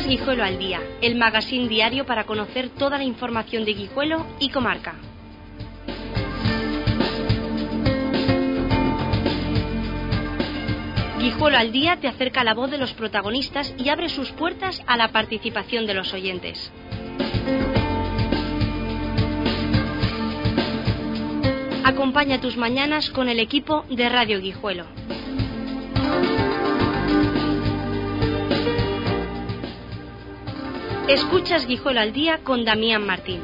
Guijuelo al Día, el magazín diario para conocer toda la información de Guijuelo y comarca. Guijuelo al Día te acerca la voz de los protagonistas y abre sus puertas a la participación de los oyentes. Acompaña tus mañanas con el equipo de Radio Guijuelo. Escuchas Guijuelo al Día con Damián Martín.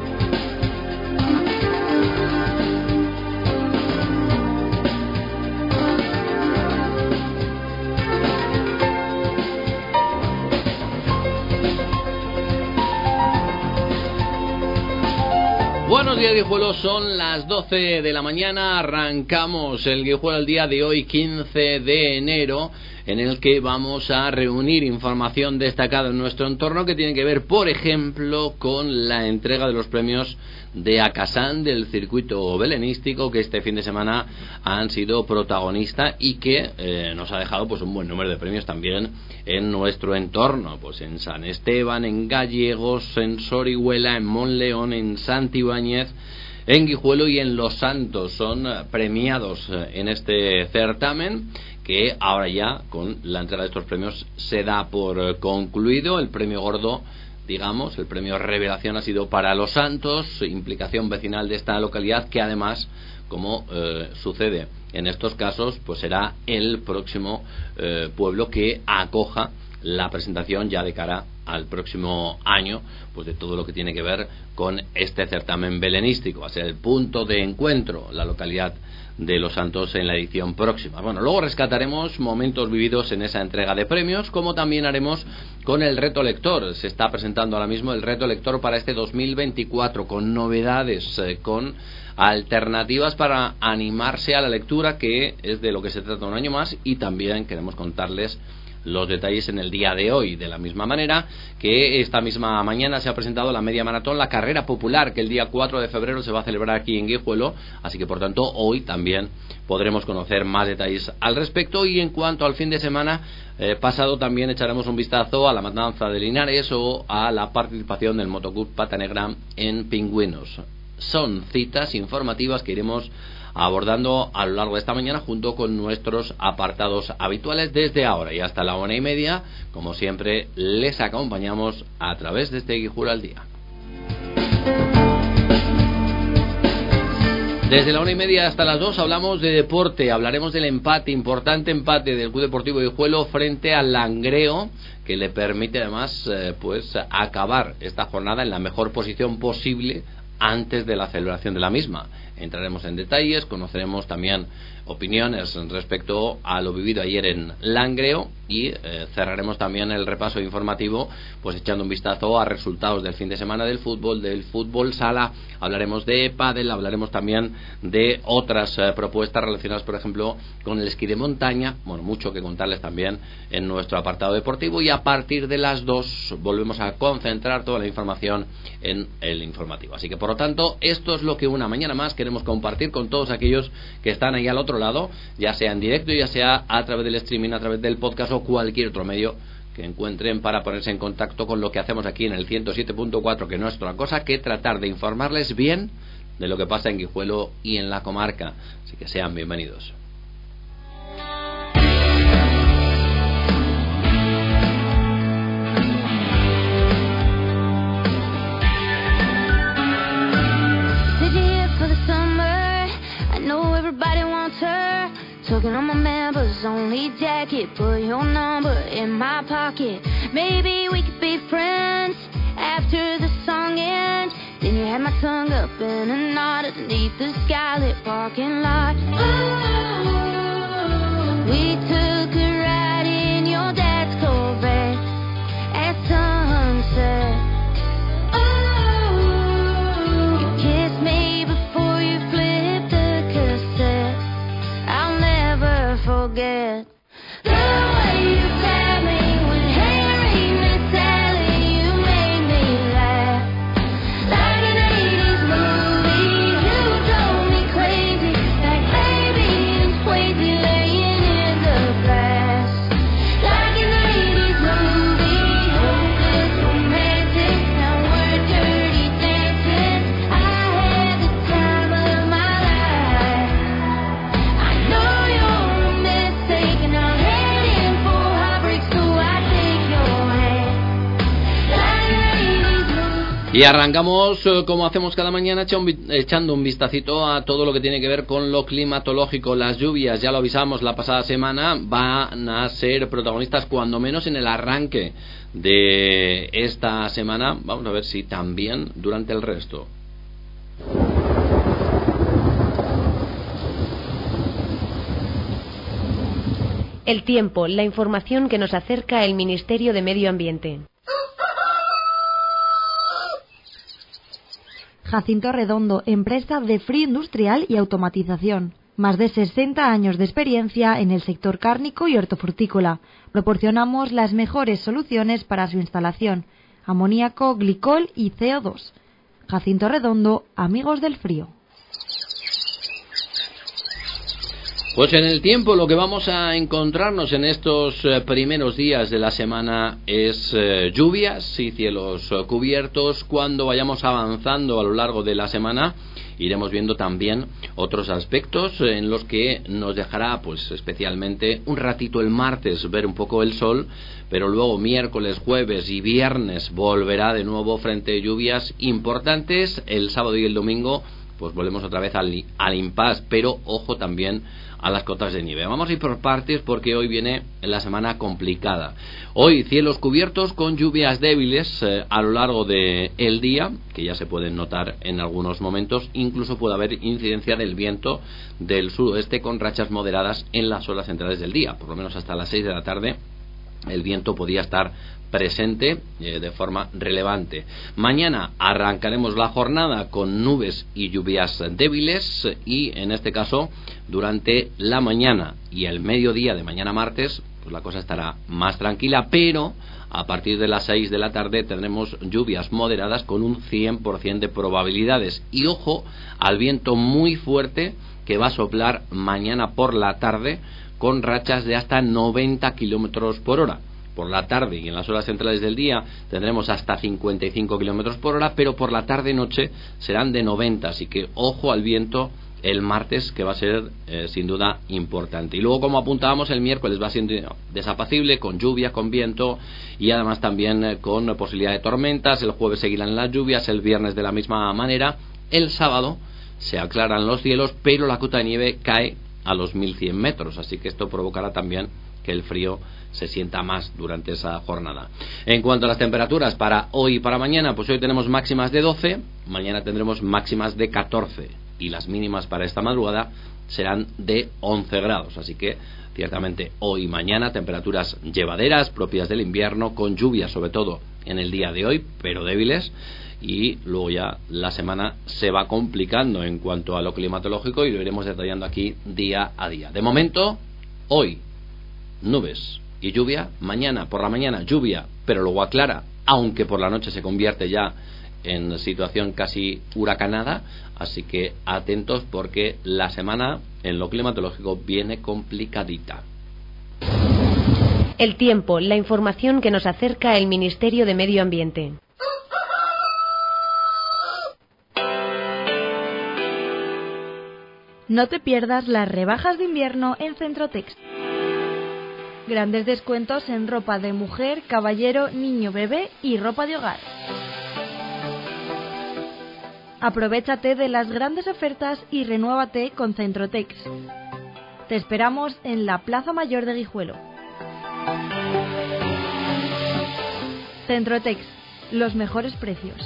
Buenos días, Guijuelo, son las 12 de la mañana, arrancamos el Guijuelo al Día de hoy, 15 de enero, en el que vamos a reunir información destacada en nuestro entorno que tiene que ver, por ejemplo, con la entrega de los premios de Acasán del circuito belenístico, que este fin de semana han sido protagonista y que nos ha dejado pues un buen número de premios también en nuestro entorno, pues en San Esteban, en Gallegos, en Sorihuela, en Monleón, en Santibáñez, en Guijuelo y en Los Santos. Son premiados en este certamen, que ahora ya con la entrega de estos premios se da por concluido. El premio gordo, digamos, el premio revelación ha sido para Los Santos, implicación vecinal de esta localidad, que además, como sucede en estos casos, pues será el próximo pueblo que acoja la presentación ya de cara al próximo año, pues de todo lo que tiene que ver con este certamen belenístico. Va a ser el punto de encuentro, la localidad de Los Santos, en la edición próxima. Bueno, luego rescataremos momentos vividos en esa entrega de premios, como también haremos con el reto lector. Se está presentando ahora mismo el reto lector para este 2024, con novedades, con alternativas para animarse a la lectura, que es de lo que se trata un año más, y también queremos contarles los detalles en el día de hoy, de la misma manera que esta misma mañana se ha presentado la media maratón, la carrera popular, que el día 4 de febrero se va a celebrar aquí en Guijuelo, así que por tanto hoy también podremos conocer más detalles al respecto. Y en cuanto al fin de semana pasado, también echaremos un vistazo a la matanza de Linares o a la participación del Motoclub Pata Negra en Pingüinos. Son citas informativas que iremos abordando a lo largo de esta mañana junto con nuestros apartados habituales. Desde ahora y hasta la 1:30, como siempre, les acompañamos a través de este Guijuelo al Día. Desde la 1:30 hasta las 2 hablamos de deporte, hablaremos del empate, importante empate del Club Deportivo Guijuelo frente al Langreo, que le permite además pues acabar esta jornada en la mejor posición posible antes de la celebración de la misma. Entraremos en detalles, conoceremos también opiniones respecto a lo vivido ayer en Langreo y cerraremos también el repaso informativo pues echando un vistazo a resultados del fin de semana del fútbol sala. Hablaremos de pádel, hablaremos también de otras propuestas relacionadas, por ejemplo, con el esquí de montaña. Bueno, mucho que contarles también en nuestro apartado deportivo, y a partir de las 2 volvemos a concentrar toda la información en el informativo. Así que por lo tanto, esto es lo que una mañana más queremos compartir con todos aquellos que están ahí al otro lado, ya sea en directo, ya sea a través del streaming, a través del podcast o cualquier otro medio que encuentren para ponerse en contacto con lo que hacemos aquí en el 107.4, que no es otra cosa que tratar de informarles bien de lo que pasa en Guijuelo y en la comarca. Así que sean bienvenidos. Talking on my members only jacket, put your number in my pocket. Maybe we could be friends after the song ends. Then you had my tongue up in a knot underneath the skylit parking lot. We took a ride in your dad's Corvette at sunset. You kissed me before you flipped the cassette. I'll never forget the way you grabbed me when Harry met Sally. You made me laugh like an 80s movie. You drove me crazy like baby and Swayze laying in the grass like an 80s movie. Y arrancamos, como hacemos cada mañana, echando un vistacito a todo lo que tiene que ver con lo climatológico. Las lluvias, ya lo avisamos la pasada semana, van a ser protagonistas cuando menos en el arranque de esta semana. Vamos a ver si también durante el resto. El tiempo, la información que nos acerca el Ministerio de Medio Ambiente. Jacinto Redondo, empresa de frío industrial y automatización. Más de 60 años de experiencia en el sector cárnico y hortofrutícola. Proporcionamos las mejores soluciones para su instalación: amoníaco, glicol y CO2. Jacinto Redondo, amigos del frío. Pues en el tiempo lo que vamos a encontrarnos en estos primeros días de la semana es lluvias y cielos cubiertos. Cuando vayamos avanzando a lo largo de la semana iremos viendo también otros aspectos en los que nos dejará pues especialmente un ratito el martes ver un poco el sol, pero luego miércoles, jueves y viernes volverá de nuevo frente a lluvias importantes. El sábado y el domingo pues volvemos otra vez al impasse, pero ojo también a las cotas de nieve. Vamos a ir por partes porque hoy viene la semana complicada. Hoy cielos cubiertos con lluvias débiles a lo largo del día, que ya se pueden notar en algunos momentos. Incluso puede haber incidencia del viento del suroeste con rachas moderadas en las horas centrales del día. Por lo menos hasta las 6 de la tarde el viento podía estar presente de forma relevante. Mañana arrancaremos la jornada con nubes y lluvias débiles y en este caso durante la mañana y el mediodía de mañana martes pues la cosa estará más tranquila, pero a partir de las 6 de la tarde tendremos lluvias moderadas con un 100% de probabilidades. Y ojo al viento muy fuerte que va a soplar mañana por la tarde con rachas de hasta 90 kilómetros por hora. Por la tarde y en las horas centrales del día tendremos hasta 55 kilómetros por hora, pero por la tarde-noche serán de 90, así que ojo al viento el martes, que va a ser sin duda importante. Y luego, como apuntábamos, el miércoles va siendo desapacible, con lluvia, con viento y además también con posibilidad de tormentas. El jueves seguirán las lluvias, el viernes de la misma manera. El sábado se aclaran los cielos, pero la cota de nieve cae a los 1100 metros, así que esto provocará también que el frío se sienta más durante esa jornada. En cuanto a las temperaturas para hoy y para mañana, pues hoy tenemos máximas de 12, mañana tendremos máximas de 14 y las mínimas para esta madrugada serán de 11 grados, así que ciertamente hoy y mañana temperaturas llevaderas propias del invierno, con lluvia sobre todo en el día de hoy, pero débiles. Y luego ya la semana se va complicando en cuanto a lo climatológico y lo iremos detallando aquí día a día. De momento, hoy nubes y lluvia, mañana por la mañana lluvia, pero luego aclara, aunque por la noche se convierte ya en situación casi huracanada, así que atentos porque la semana en lo climatológico viene complicadita. El tiempo, la información que nos acerca el Ministerio de Medio Ambiente. No te pierdas las rebajas de invierno en Centrotex. Grandes descuentos en ropa de mujer, caballero, niño, bebé y ropa de hogar. Aprovéchate de las grandes ofertas y renuévate con Centrotex. Te esperamos en la Plaza Mayor de Guijuelo. Centrotex, los mejores precios.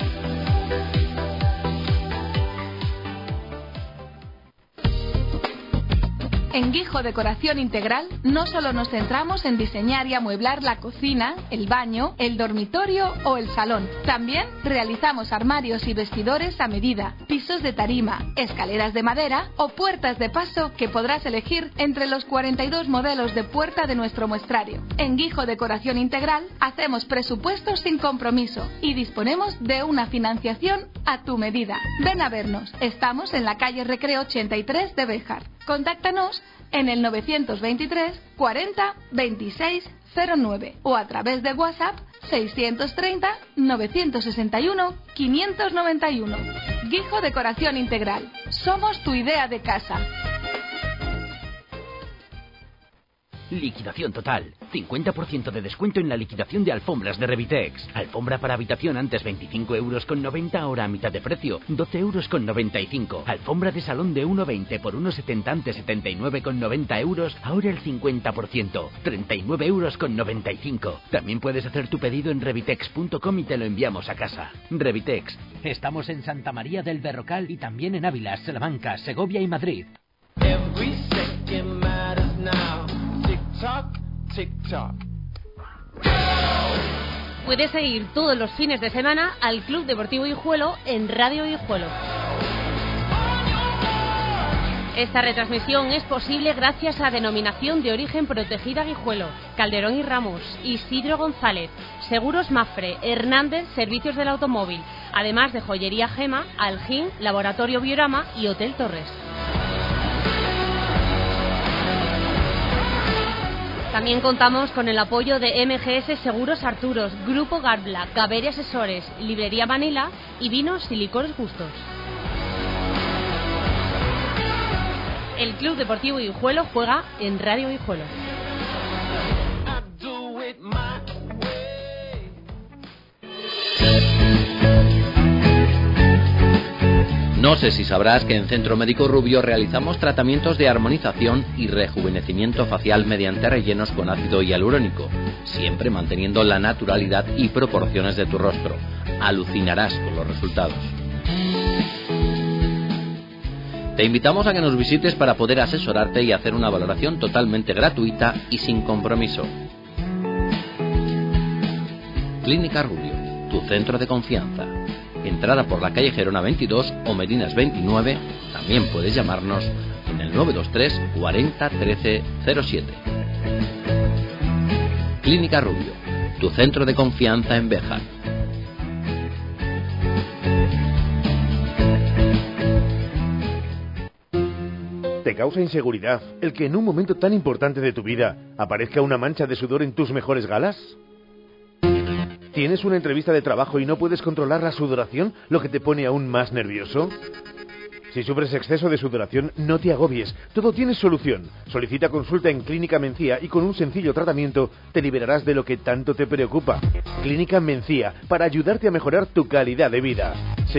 En Guijo Decoración Integral no solo nos centramos en diseñar y amueblar la cocina, el baño, el dormitorio o el salón. También realizamos armarios y vestidores a medida, pisos de tarima, escaleras de madera o puertas de paso que podrás elegir entre los 42 modelos de puerta de nuestro muestrario. En Guijo Decoración Integral hacemos presupuestos sin compromiso y disponemos de una financiación a tu medida. Ven a vernos. Estamos en la calle Recreo 83 de Béjar. Contáctanos en el 923 40 26 09 o a través de WhatsApp 630 961 591. Guijo Decoración Integral. Somos tu idea de casa. Liquidación total. 50% de descuento en la liquidación de alfombras de Revitex. Alfombra para habitación antes 25,90 €, ahora a mitad de precio, 12,95 €. Alfombra de salón de 1,20 por 1,70 antes 79,90 €, ahora el 50%, 39,95 €. También puedes hacer tu pedido en revitex.com y te lo enviamos a casa. Revitex. Estamos en Santa María del Berrocal y también en Ávila, Salamanca, Segovia y Madrid. Puedes seguir todos los fines de semana al Club Deportivo Guijuelo en Radio Guijuelo. Esta retransmisión es posible gracias a Denominación de Origen Protegida Guijuelo, Calderón y Ramos, Isidro González, Seguros Mafre, Hernández, Servicios del Automóvil, además de Joyería Gema, Algín, Laboratorio Biorama y Hotel Torres. También contamos con el apoyo de MGS Seguros Arturos, Grupo Garbla, Gaberi Asesores, Librería Manila y Vinos y Licores Gustos. El Club Deportivo Guijuelo juega en Radio Guijuelo. No sé si sabrás que en Centro Médico Rubio realizamos tratamientos de armonización y rejuvenecimiento facial mediante rellenos con ácido hialurónico, siempre manteniendo la naturalidad y proporciones de tu rostro. Alucinarás con los resultados. Te invitamos a que nos visites para poder asesorarte y hacer una valoración totalmente gratuita y sin compromiso. Clínica Rubio, tu centro de confianza. Entrada por la calle Gerona 22 o Merinas 29. También puedes llamarnos en el 923 40 13 07. Clínica Rubio, tu centro de confianza en Béjar. ¿Te causa inseguridad el que en un momento tan importante de tu vida aparezca una mancha de sudor en tus mejores galas? ¿Tienes una entrevista de trabajo y no puedes controlar la sudoración, lo que te pone aún más nervioso? Si sufres exceso de sudoración, no te agobies. Todo tiene solución. Solicita consulta en Clínica Mencía y con un sencillo tratamiento te liberarás de lo que tanto te preocupa. Clínica Mencía, para ayudarte a mejorar tu calidad de vida.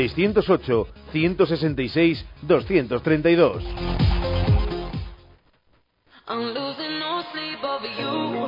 608-166-232. I'm losing no sleep over you.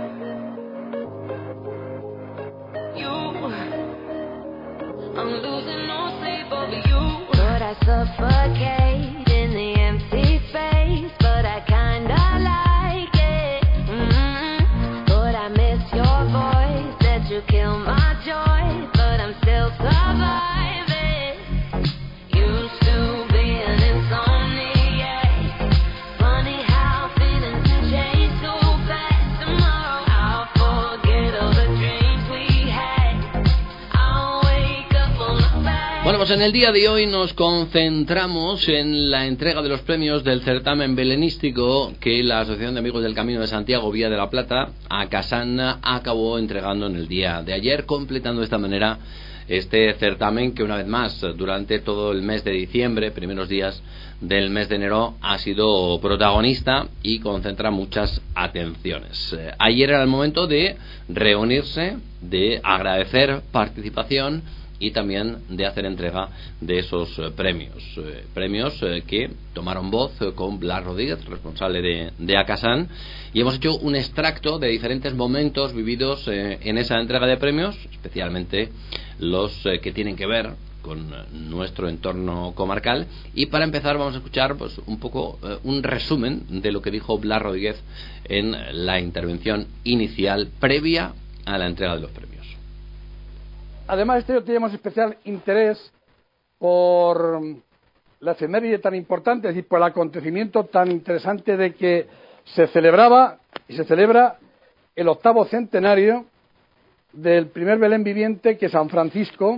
I'm losing no sleep over you. But I suffocate in the empty space, but I kinda like it. But I miss your voice, that you kill my joy, but I'm still surviving. Used to be an insomniac. Funny how feelings can change so fast. Tomorrow I'll forget all the dreams we had. I'll wake up on the back. Bueno, pues en el día de hoy nos concentramos en la entrega de los premios del certamen belenístico que la Asociación de Amigos del Camino de Santiago Vía de la Plata, ACASAN, acabó entregando en el día de ayer, completando de esta manera este certamen que una vez más durante todo el mes de diciembre, primeros días del mes de enero, ha sido protagonista y concentra muchas atenciones. Ayer era el momento de reunirse, de agradecer participación y también de hacer entrega de esos premios que tomaron voz con Blas Rodríguez, responsable de ACASAN, y hemos hecho un extracto de diferentes momentos vividos en esa entrega de premios, especialmente los que tienen que ver con nuestro entorno comarcal. Y para empezar vamos a escuchar pues un poco un resumen de lo que dijo Blas Rodríguez en la intervención inicial previa a la entrega de los premios. Además, este año teníamos especial interés por la efeméride tan importante, es decir, por el acontecimiento tan interesante de que se celebraba y se celebra el 8º centenario del primer Belén viviente que San Francisco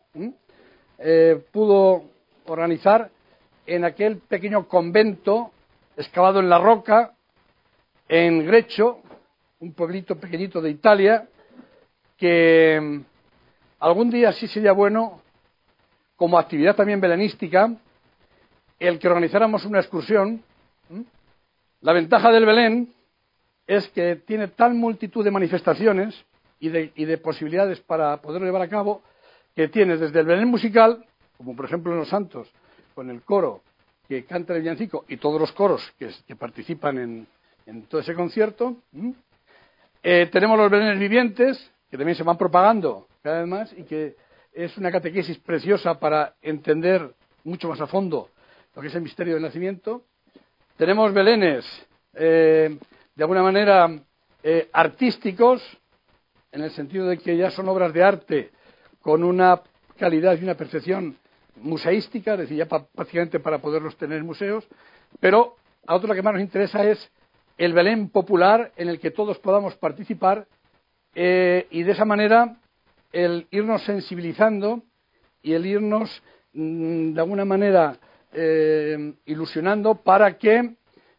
pudo organizar en aquel pequeño convento excavado en la roca en Grecho, un pueblito pequeñito de Italia, que algún día sí sería bueno, como actividad también belenística, el que organizáramos una excursión. La ventaja del Belén es que tiene tal multitud de manifestaciones y de posibilidades para poderlo llevar a cabo, que tiene desde el Belén musical, como por ejemplo en Los Santos, con el coro que canta el villancico y todos los coros que participan en todo ese concierto. Tenemos los Belenes vivientes, que también se van propagando cada vez más y que es una catequesis preciosa para entender mucho más a fondo lo que es el misterio del nacimiento. Tenemos Belenes, de alguna manera, artísticos, en el sentido de que ya son obras de arte con una calidad y una perfección museística, es decir, ya prácticamente para poderlos tener en museos, pero a otro lo que más nos interesa es el Belén popular en el que todos podamos participar y de esa manera el irnos sensibilizando y el irnos de alguna manera ilusionando para que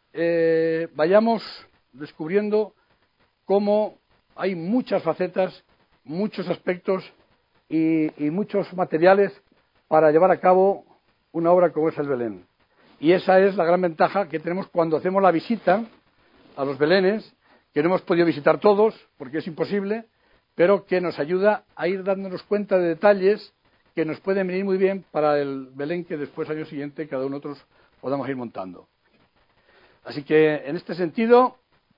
vayamos descubriendo cómo hay muchas facetas, muchos aspectos y muchos materiales para llevar a cabo una obra como es el Belén. Y esa es la gran ventaja que tenemos cuando hacemos la visita a los Belenes, que no hemos podido visitar todos, porque es imposible, pero que nos ayuda a ir dándonos cuenta de detalles que nos pueden venir muy bien para el Belén que después, año siguiente, cada uno de nosotros podamos ir montando. Así que, en este sentido,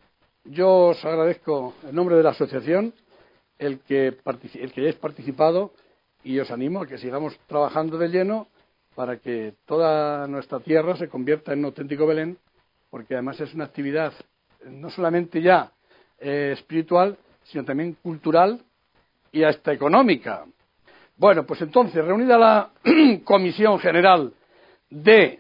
yo os agradezco en nombre de la asociación el que hayáis participado y os animo a que sigamos trabajando de lleno para que toda nuestra tierra se convierta en un auténtico Belén, porque además es una actividad no solamente ya espiritual, sino también cultural y hasta económica. Bueno, pues entonces, reunida la Comisión General del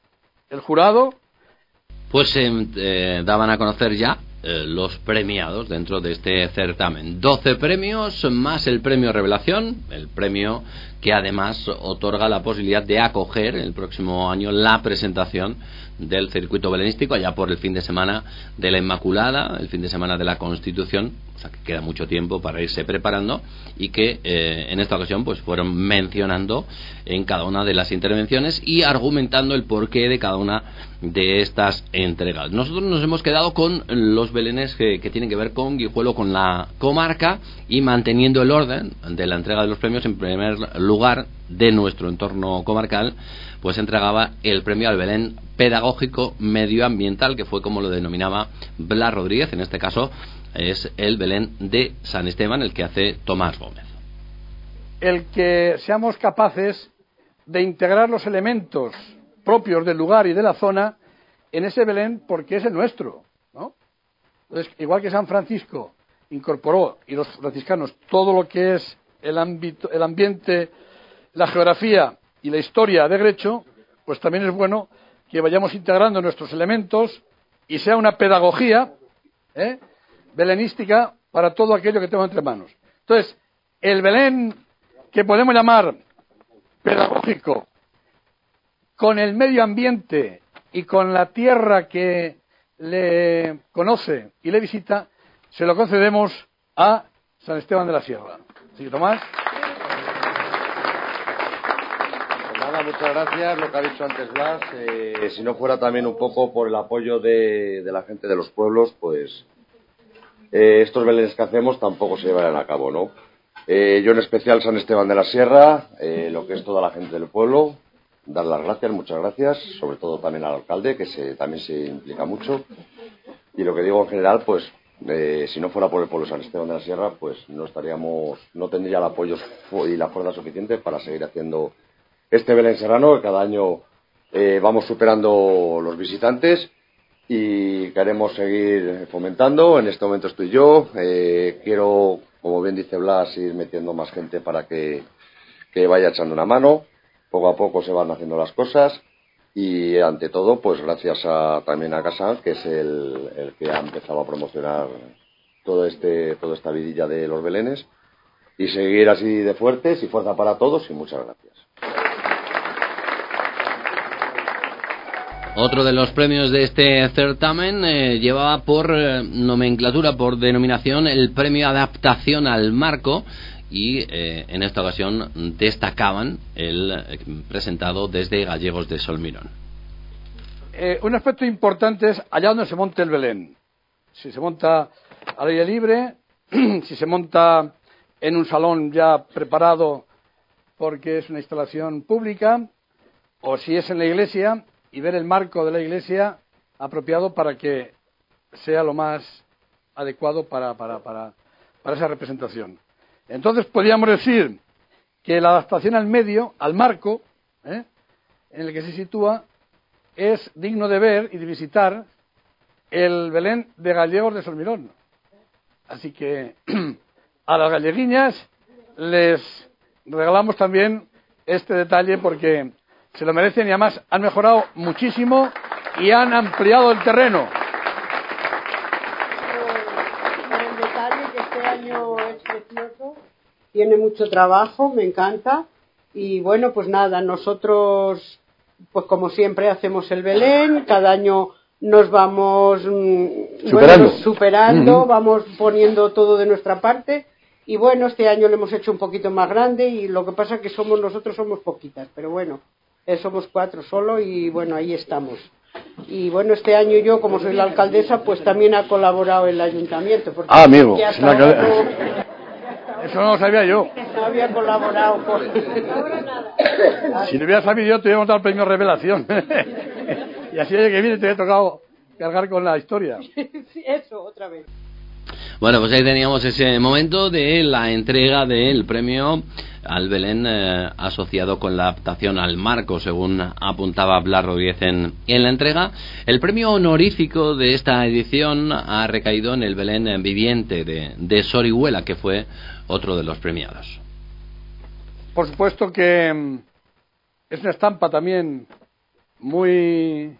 jurado, pues daban a conocer ya los premiados dentro de este certamen. 12 premios más el premio Revelación, el premio que además otorga la posibilidad de acoger el próximo año la presentación del circuito belenístico allá por el fin de semana de la Inmaculada, el fin de semana de la Constitución, o sea que queda mucho tiempo para irse preparando y que en esta ocasión pues fueron mencionando en cada una de las intervenciones y argumentando el porqué de cada una de estas entregas. Nosotros nos hemos quedado con los belenes que tienen que ver con Guijuelo, con la comarca, y manteniendo el orden de la entrega de los premios, en primer lugar de nuestro entorno comarcal, pues entregaba el premio al Belén pedagógico medioambiental, que fue como lo denominaba Blas Rodríguez. En este caso es el Belén de San Esteban, el que hace Tomás Gómez. El que seamos capaces de integrar los elementos propios del lugar y de la zona en ese Belén, porque es el nuestro, ¿no? Entonces, igual que San Francisco incorporó, y los franciscanos, todo lo que es el ámbito, el ambiente, la geografía y la historia de Grecho, pues también es bueno que vayamos integrando nuestros elementos y sea una pedagogía belenística para todo aquello que tenemos entre manos. Entonces, el Belén que podemos llamar pedagógico, con el medio ambiente y con la tierra que le conoce y le visita, se lo concedemos a San Esteban de la Sierra. ¿Sí, Tomás? Pues nada, muchas gracias. Lo que ha dicho antes Blas, si no fuera también un poco por el apoyo de la gente de los pueblos, pues estos belenes que hacemos tampoco se llevarán a cabo, ¿no? Yo en especial San Esteban de la Sierra, lo que es toda la gente del pueblo, dar las gracias, muchas gracias, sobre todo también al alcalde, que también se implica mucho. Y lo que digo en general, pues si no fuera por el pueblo de San Esteban de la Sierra, pues no tendría el apoyo y la fuerza suficiente para seguir haciendo este Belén serrano, que cada año vamos superando los visitantes y queremos seguir fomentando. En este momento estoy yo, quiero, como bien dice Blas, ir metiendo más gente para que vaya echando una mano. Poco a poco se van haciendo las cosas y ante todo pues gracias también a Casa, que es el que ha empezado a promocionar toda esta vidilla de los belenes, y seguir así de fuertes y fuerza para todos, y muchas gracias. Otro de los premios de este certamen llevaba por nomenclatura, por denominación, el premio Adaptación al Marco, y en esta ocasión destacaban el presentado desde Gallegos de Solmirón. Un aspecto importante es allá donde se monte el Belén. si se monta al aire libre, si se monta en un salón ya preparado porque es una instalación pública, o si es en la iglesia, y ver el marco de la iglesia apropiado para que sea lo más adecuado para esa representación. Entonces podríamos decir que la adaptación al medio, al marco, en el que se sitúa, es digno de ver y de visitar el Belén de Gallegos de Solmirón. Así que a las galleguiñas les regalamos también este detalle porque se lo merecen y además han mejorado muchísimo y han ampliado el terreno. El detalle que este año es precioso, tiene mucho trabajo, me encanta, y bueno, pues nada, nosotros pues como siempre hacemos el Belén, cada año nos vamos superando, vamos poniendo todo de nuestra parte, y bueno, este año lo hemos hecho un poquito más grande, y lo que pasa es que nosotros somos poquitas, pero bueno, somos 4 solo, y bueno, ahí estamos. Y bueno, este año yo, como soy la alcaldesa, pues también ha colaborado el ayuntamiento. Porque amigo, eso no lo sabía yo. No había colaborado con... Si lo hubiera sabido yo, te hubiera dado el premio Revelación. Y así de que viene te hubiera tocado cargar con la historia. Sí, eso, otra vez. Bueno, pues ahí teníamos ese momento de la entrega del premio al Belén asociado con la adaptación al marco, según apuntaba Blas Rodríguez en la entrega. El premio honorífico de esta edición ha recaído en el Belén viviente de Sorihuela, que fue otro de los premiados. Por supuesto que es una estampa también muy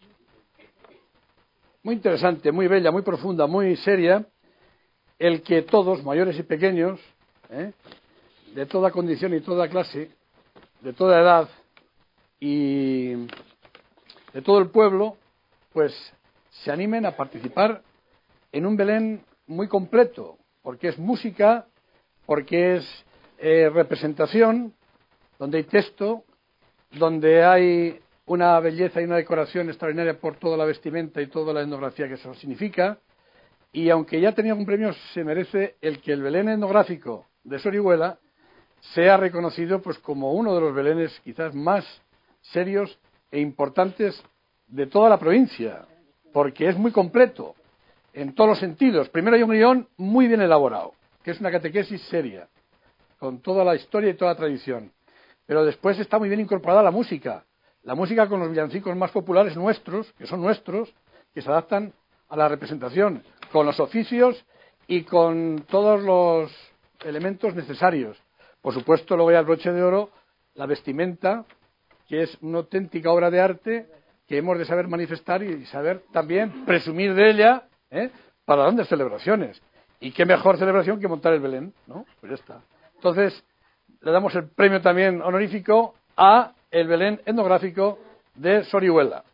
interesante, muy bella, muy profunda, muy seria, el que todos, mayores y pequeños, de toda condición y toda clase, de toda edad y de todo el pueblo, pues se animen a participar en un Belén muy completo, porque es música, porque es representación, donde hay texto, donde hay una belleza y una decoración extraordinaria por toda la vestimenta y toda la etnografía que eso significa. Y aunque ya tenía un premio, se merece el que el Belén etnográfico de Sorihuela sea reconocido pues como uno de los belenes quizás más serios e importantes de toda la provincia, porque es muy completo en todos los sentidos. Primero hay un guión muy bien elaborado, que es una catequesis seria, con toda la historia y toda la tradición. Pero después está muy bien incorporada la música con los villancicos más populares nuestros, que son nuestros, que se adaptan a la representación, con los oficios y con todos los elementos necesarios. Por supuesto, luego hay el broche de oro, la vestimenta, que es una auténtica obra de arte que hemos de saber manifestar y saber también presumir de ella para grandes celebraciones. Y qué mejor celebración que montar el Belén, ¿no? Pues ya está. Entonces, le damos el premio también honorífico a el Belén etnográfico de Sorihuela.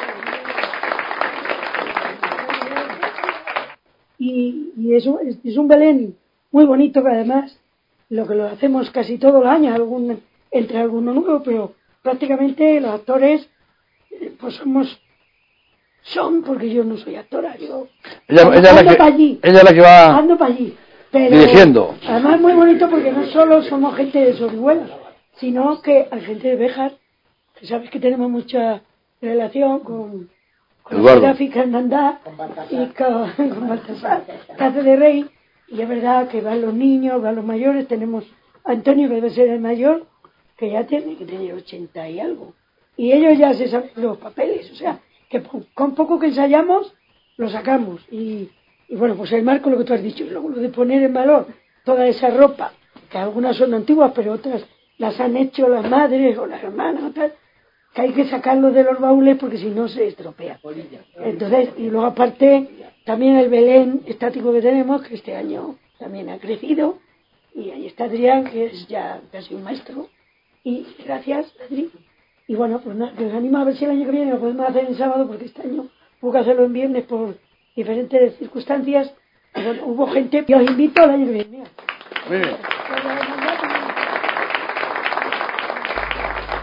Y eso es un Belén muy bonito, que además lo hacemos casi todo el año, entre alguno nuevo, pero prácticamente los actores pues son porque yo no soy actora, yo ando para allí, ella es la que va ando para allí, pero dirigiendo. Además muy bonito porque no solo somos gente de Sorihuela, sino que hay gente de Béjar, que sabes que tenemos mucha relación con la gráfica hermandad y con Baltasar, Casa de Rey, y es verdad que van los niños, van los mayores. Tenemos a Antonio, que debe ser el mayor, que ya tiene que tener 80 y algo, y ellos ya se saben los papeles, o sea, que con poco que ensayamos lo sacamos. Y bueno, pues el marco, lo que tú has dicho, luego lo de poner en valor toda esa ropa, que algunas son antiguas pero otras las han hecho las madres o las hermanas o tal, que hay que sacarlo de los baúles porque si no se estropea. Entonces, y luego aparte también el Belén estático que tenemos, que este año también ha crecido, y ahí está Adrián, que es ya casi un maestro, y gracias, Adri. Y bueno, pues nada, que os animo a ver si el año que viene lo podemos hacer en sábado, porque este año hubo que hacerlo en viernes por diferentes circunstancias. Y bueno, hubo gente, y os invito al año que viene. Muy bien.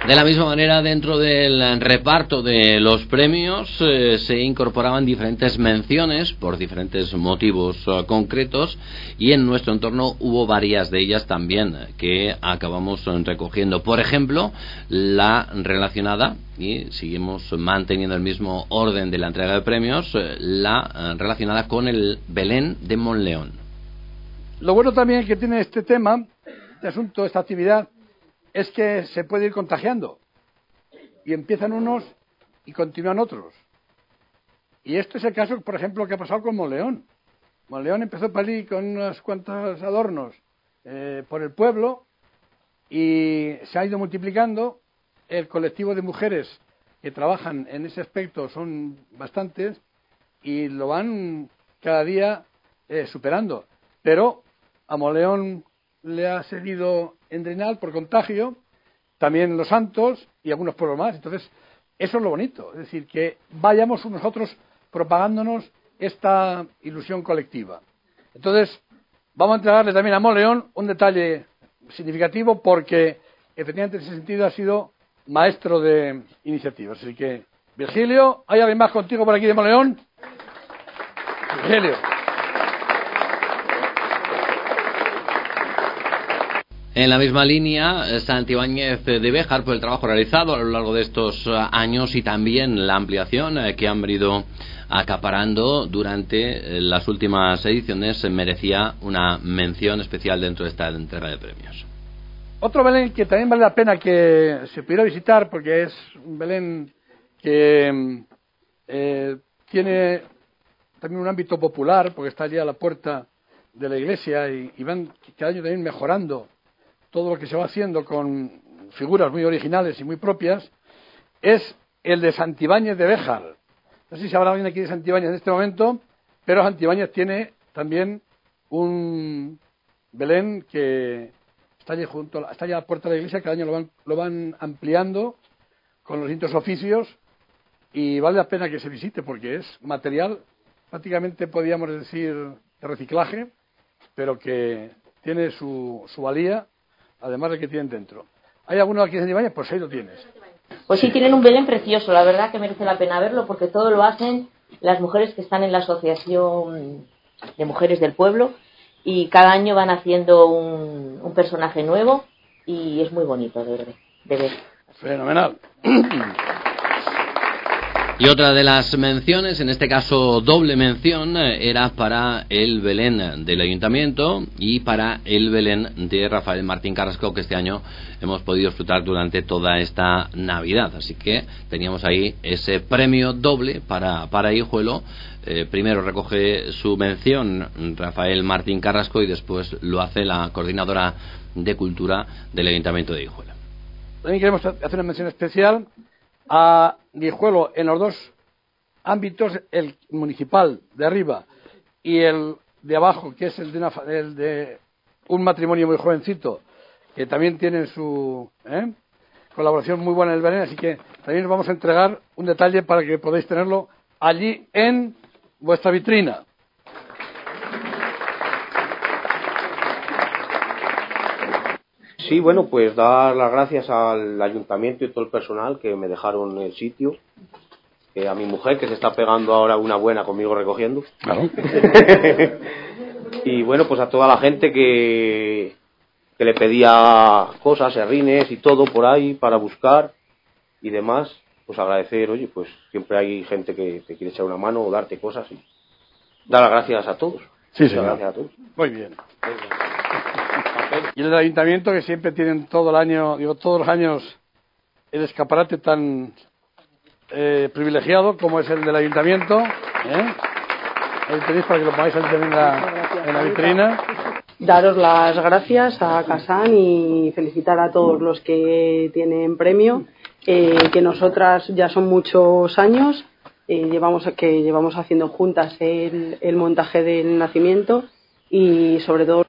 De la misma manera, dentro del reparto de los premios se incorporaban diferentes menciones por diferentes motivos concretos, y en nuestro entorno hubo varias de ellas también que acabamos recogiendo. Por ejemplo, la relacionada, y seguimos manteniendo el mismo orden de la entrega de premios, la relacionada con el Belén de Monleón. Lo bueno también que tiene este tema, este asunto, esta actividad, es que se puede ir contagiando, y empiezan unos y continúan otros. Y esto es el caso, por ejemplo, que ha pasado con Monleón. Monleón empezó por allí con unos cuantos adornos por el pueblo, y se ha ido multiplicando. El colectivo de mujeres que trabajan en ese aspecto son bastantes, y lo van cada día superando. Pero a Monleón le ha seguido Endrinal por contagio, también Los Santos y algunos pueblos más. Entonces, eso es lo bonito, es decir, que vayamos nosotros propagándonos esta ilusión colectiva. Entonces, vamos a entregarle también a Monleón un detalle significativo, porque efectivamente en ese sentido ha sido maestro de iniciativas. Así que, Virgilio, ¿hay alguien más contigo por aquí de Monleón? Virgilio. En la misma línea, Santibáñez de Béjar, por el trabajo realizado a lo largo de estos años, y también la ampliación que han venido acaparando durante las últimas ediciones, merecía una mención especial dentro de esta entrega de premios. Otro Belén que también vale la pena que se pudiera visitar, porque es un Belén que tiene también un ámbito popular, porque está allí a la puerta de la iglesia, y van cada año también mejorando todo lo que se va haciendo con figuras muy originales y muy propias, es el de Santibáñez de Béjar. No sé si habrá alguien aquí de Santibáñez en este momento, pero Santibáñez tiene también un Belén que está allí a la puerta de la iglesia. Cada año lo van ampliando con los distintos oficios, y vale la pena que se visite, porque es material prácticamente, podríamos decir, de reciclaje, pero que tiene su valía, además de que tienen dentro. ¿Hay alguno aquí en Santibáñez? Pues ahí lo tienes. Pues sí, tienen un Belén precioso, la verdad que merece la pena verlo, porque todo lo hacen las mujeres que están en la asociación de mujeres del pueblo, y cada año van haciendo un personaje nuevo, y es muy bonito de ver. Fenomenal. Y otra de las menciones, en este caso doble mención, era para el Belén del Ayuntamiento y para el Belén de Rafael Martín Carrasco, que este año hemos podido disfrutar durante toda esta Navidad. Así que teníamos ahí ese premio doble para Hijuelo. Primero recoge su mención Rafael Martín Carrasco, y después lo hace la coordinadora de Cultura del Ayuntamiento de Hijuelo. También queremos hacer una mención especial a Guijuelo en los dos ámbitos, el municipal de arriba y el de abajo, que es el de un matrimonio muy jovencito, que también tienen su colaboración muy buena en el Belén. Así que también os vamos a entregar un detalle para que podáis tenerlo allí en vuestra vitrina. Sí, bueno, pues dar las gracias al ayuntamiento y todo el personal que me dejaron el sitio, a mi mujer, que se está pegando ahora una buena conmigo recogiendo. Claro. Y bueno, pues a toda la gente que le pedía cosas, serrines y todo por ahí para buscar y demás, pues agradecer. Oye, pues siempre hay gente que te quiere echar una mano o darte cosas, y dar las gracias a todos. Sí, señor. Gracias a todos. Muy bien. Y el ayuntamiento, que siempre tienen todos los años el escaparate tan privilegiado como es el del ayuntamiento. Ahí tenéis para que lo pongáis también en la vitrina. Daros las gracias a Casán y felicitar a todos los que tienen premio, que nosotras ya son muchos años, llevamos haciendo juntas el montaje del nacimiento, y sobre todo